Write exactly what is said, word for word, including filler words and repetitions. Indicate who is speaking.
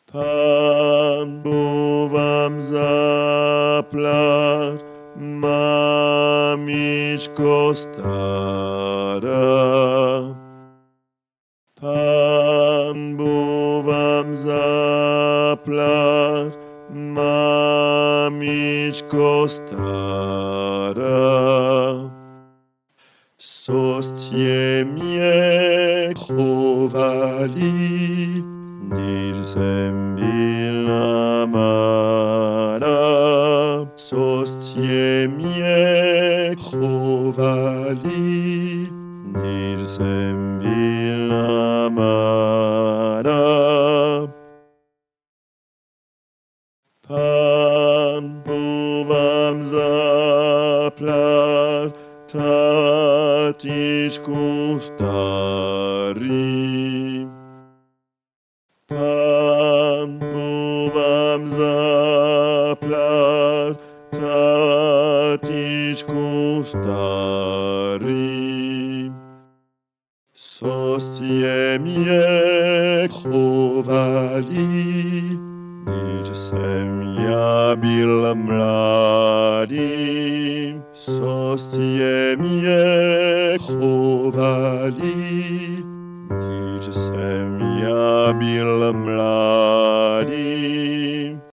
Speaker 1: Pan Bóg wam zaplat, mamiczko stara. Pan Bóg wam zaplat, mamiczko stara. Sostje mnie chowali, niż zębilna mara. Sostje mnie chowali, niż zębilna mara. Pan Bóg wam zaplat, tatiszku stary. Pan Bóg wam zaplat, tatiszku stary. Sostje mnie chowali, niż sem ja byl mladý. Sostje mě chovali, když jsem já byl mladý.